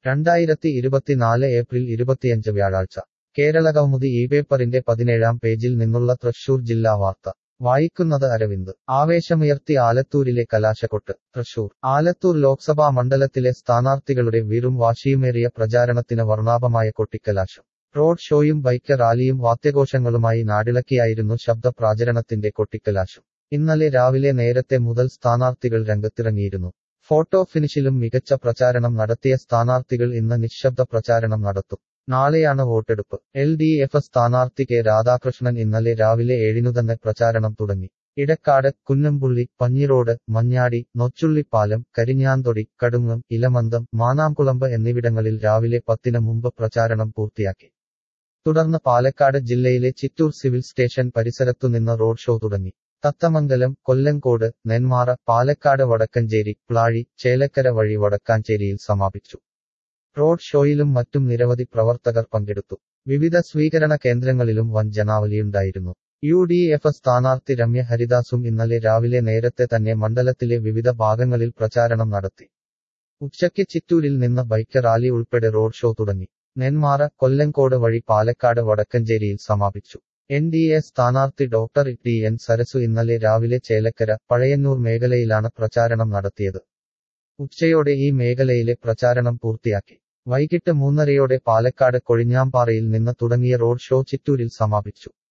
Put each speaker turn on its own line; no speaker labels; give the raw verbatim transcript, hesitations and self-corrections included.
രണ്ടായിരത്തി ഇരുപത്തിനാല് ഏപ്രിൽ ഇരുപത്തിയഞ്ച് വ്യാഴാഴ്ച കേരളകൗമുദി ഈ പേപ്പറിന്റെ പതിനേഴാം പേജിൽ നിന്നുള്ള തൃശൂർ ജില്ലാ വാർത്ത വായിക്കുന്നത് അരവിന്ദ് ആവേശമുയർത്തി ആലത്തൂരിലെ കലാശക്കൊട്ട് തൃശൂർ ആലത്തൂർ ലോക്സഭാ മണ്ഡലത്തിലെ സ്ഥാനാർത്ഥികളുടെ വീറും വാശിയുമേറിയ പ്രചാരണത്തിന് വർണ്ണാഭമായ കൊട്ടിക്കലാശം റോഡ് ഷോയും ബൈക്ക് റാലിയും വാദ്യഘോഷങ്ങളുമായി നാടിളക്കിയായിരുന്നു ശബ്ദ പ്രചാരണത്തിന്റെ കൊട്ടിക്കലാശം ഇന്നലെ രാവിലെ നേരത്തെ മുതൽ സ്ഥാനാർത്ഥികൾ രംഗത്തിറങ്ങിയിരുന്നു ഫോട്ടോ ഫിനിഷിലും മികച്ച പ്രചാരണം നടത്തിയ സ്ഥാനാർത്ഥികൾ ഇന്ന് നിശ്ശബ്ദ പ്രചാരണം നടത്തും നാളെയാണ് വോട്ടെടുപ്പ് എൽ ഡി എഫ് സ്ഥാനാർത്ഥി കെ രാധാകൃഷ്ണൻ ഇന്നലെ രാവിലെ ഏഴിനുതന്നെ പ്രചാരണം തുടങ്ങി ഇടക്കാട് കുന്നംപുള്ളി പഞ്ഞിറോഡ് മഞ്ഞാടി നൊച്ചുള്ളിപ്പാലം കരിഞ്ഞാന്തൊടി കടുങ്ങം ഇലമന്തം മാനാംകുളമ്പ് എന്നിവിടങ്ങളിൽ രാവിലെ പത്തിന് മുമ്പ് പ്രചാരണം പൂർത്തിയാക്കി തുടർന്ന് പാലക്കാട് ജില്ലയിലെ ചിറ്റൂർ സിവിൽ സ്റ്റേഷൻ പരിസരത്തുനിന്ന് റോഡ് ഷോ തുടങ്ങി തത്തമംഗലം കൊല്ലങ്കോട് നെന്മാറ പാലക്കാട് വടക്കഞ്ചേരി പ്ലാഴി ചേലക്കര വഴി വടക്കാഞ്ചേരിയിൽ സമാപിച്ചു റോഡ് ഷോയിലും മറ്റും നിരവധി പ്രവർത്തകർ പങ്കെടുത്തു വിവിധ സ്വീകരണ കേന്ദ്രങ്ങളിലും വൻ ജനാവലിയുണ്ടായിരുന്നു യു ഡി എഫ് സ്ഥാനാർത്ഥി രമ്യ ഹരിദാസും ഇന്നലെ രാവിലെ നേരത്തെ തന്നെ മണ്ഡലത്തിലെ വിവിധ ഭാഗങ്ങളിൽ പ്രചാരണം നടത്തി ഉച്ചയ്ക്ക് ചിറ്റൂരിൽ നിന്ന് ബൈക്ക് റാലി ഉൾപ്പെടെ റോഡ് ഷോ തുടങ്ങി നെന്മാറ കൊല്ലങ്കോട് വഴി പാലക്കാട് വടക്കഞ്ചേരിയിൽ സമാപിച്ചു എൻ ഡി എ സ്ഥാനാർത്ഥി ഡോക്ടർ ടി എൻ സരസു ഇന്നലെ രാവിലെ ചേലക്കര പഴയന്നൂർ മേഖലയിലാണ് പ്രചാരണം നടത്തിയത് ഉച്ചയോടെ ഈ മേഖലയിലെ പ്രചാരണം പൂർത്തിയാക്കി വൈകിട്ട് മൂന്നരയോടെ പാലക്കാട് കൊഴിഞ്ഞാമ്പാറയിൽ നിന്ന് തുടങ്ങിയ റോഡ് ഷോ ചിറ്റൂരിൽ സമാപിച്ചു